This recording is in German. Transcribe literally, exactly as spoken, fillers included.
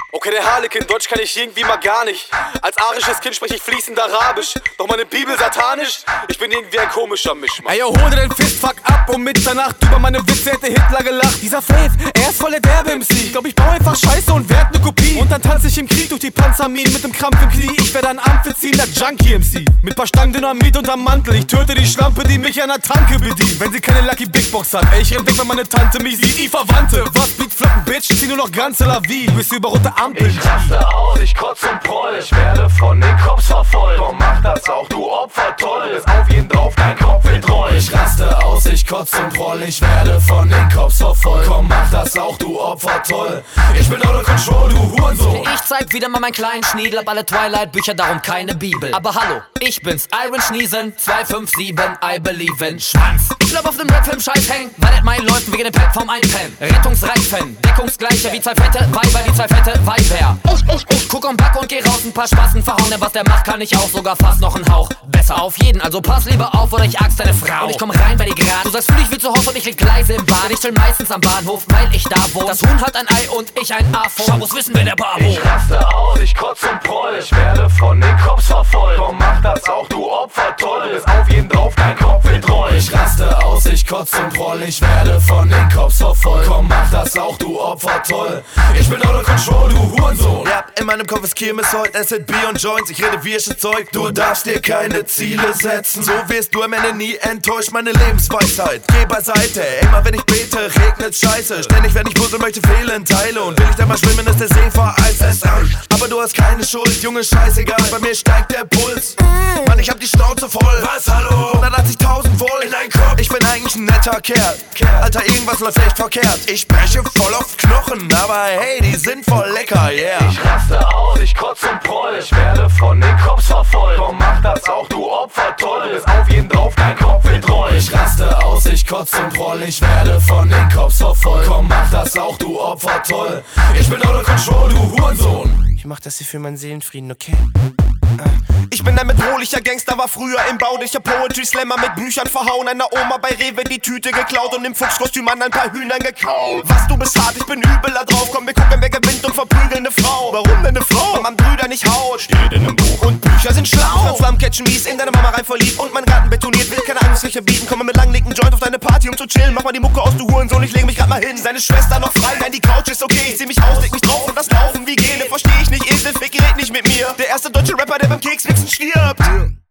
Okay, der Harlekin, Deutsch kann ich irgendwie mal gar nicht. Als arisches Kind spreche ich fließend Arabisch. Doch meine Bibel satanisch? Ich bin irgendwie ein komischer Mischmasch. Ey, yo, hol dir den Fistfuck ab. Um Mitternacht über meine Witze hätte Hitler gelacht. Dieser Faith, er ist voll der derbe M C. Ich glaub, ich baue einfach Scheiße und werd ne Kopie. Und dann tanze ich im Krieg durch die Panzerminen mit dem Krampf im Knie. Ich werde ein amphiziehender Junkie-M C. Mit paar Stangen Dynamit unterm Mantel. Ich töte die Schlampe, die mich an der Tanke bedient. Wenn sie keine Lucky Big Box hat. Ey, ich renn weg, wenn meine Tante mich sieht. I Verwandte, was Beat Flocken, Bitch? Zieh nur noch ganze La Vie. Du bist über rote Ampeln. Ich raste aus, ich kotz und proll. Ich werde von den Cops verfolgt. Komm, mach das auch, du Opfer, toll. Ist auf jeden drauf, dein Kopf wird roll. Ich raste aus, ich kotz und proll. Ich werde von den Cops verfolgt. Komm, mach das auch, du Opfer, toll. Ich bin out of control, du Hurensohn. Ich zeig wieder mal meinen kleinen Schniedel. Hab alle Twilight-Bücher, darum keine Bibel. Aber hallo, ich bin's, Iron Schniesen zwei fünf sieben, I believe in Schwanz. Ich bleib auf nem Rap-Film scheiß hängen, weil das mein läuft wegen dem Plattform einpennen. Rettungsreifen, deckungsgleiche wie zwei fette Weiber, die zwei fette Weiber. Ich, ich, ich guck am Back und geh raus, ein paar Spasten verhauen. Denn was der macht, kann ich auch, sogar fast noch einen Hauch besser. Auf jeden, also pass lieber auf oder ich axt deine Frau. Und ich komm rein bei dir grad. Du sagst, fühl dich wie zu Hause und ich leg Gleise im Bad. Ich chill meistens am Bahnhof, weil ich da wohne. Das Huhn hat ein Ei und ich ein A-Phone. Schau, muss wissen, wer der Bar wohnt. Ich raste aus, ich kotz und proll. Ich werde von den Cops verfolgt. Komm, mach das auch, du Opfer, toll. Ist auf jeden drauf, dein Kopf wird roll. Ich raste aus, ich kotz und proll. Ich werde von den Cops verfolgt. Komm, mach das auch, du Opfer, toll. Ich bin out of control, du Hurensohn. Ja, in meinem Kopf ist Kirmes heute, Acid, Bier und Joints. Ich rede wirsches Zeug, du darfst dir keine Ziele setzen. So wirst du am Ende nie enttäuscht, meine Lebensweisheit. Geh beiseite, immer wenn ich bete, regnet Scheiße. Ständig, wenn ich puzzeln möchte, fehlen Teile. Und will ich da mal schwimmen, ist der See vereist es an. Aber du hast keine Schuld, Junge, scheißegal. Bei mir steigt der Puls. Mann, ich hab die Schnauze voll. Was, hallo? hundertachtzigtausend Volt in dein Kopf. Ich bin eigentlich ein netter Kerl. Alter, irgendwas läuft echt verkehrt. Ich spreche voll auf Knochen, aber hey, die sind voll lecker, yeah. Ich raste aus, ich kotz und proll. Ich werde von den Cops verfolgt. Komm, mach das auch, du Opfer, toll. Ist auf jeden drauf, dein Kopf wird roll. Ich raste aus, ich kotz und proll. Ich werde von den Cops verfolgt. Komm, mach das auch, du Opfer, toll. Ich bin out of control, du Hurensohn. Ich mach das hier für meinen Seelenfrieden, okay? Ich bin ein bedrohlicher Gangster, war früher im Bau. Ich hab Poetry Slammer mit Büchern verhauen. Einer Oma bei Rewe die Tüte geklaut und im Fuchskostüm an ein paar Hühnern gekaut. Was, du bist hart, ich bin übeler drauf. Komm, wir gucken, wer gewinnt und verprügeln ne Frau. Warum denn ne Frau? Weil man Brüder nicht haut. Steht in nem Buch und Bücher sind schlau. Flammen catchen mies, in deine Mama rein verliebt und mein Garten betoniert, will keine Angstfläche bieten. Komm mit lang, leg einen Joint auf deine Party, um zu chillen. Mach mal die Mucke aus, du Hurensohn, ich leg mich grad mal hin. Seine Schwester noch frei, nein, die Couch ist okay. Ich zieh mich aus, leg mich drauf und das Laufen wie Gene. Versteh ich nicht, Esel, Fick, red nicht mit mir. Der erste deutsche Rapper, der beim Kekswichsen stirbt.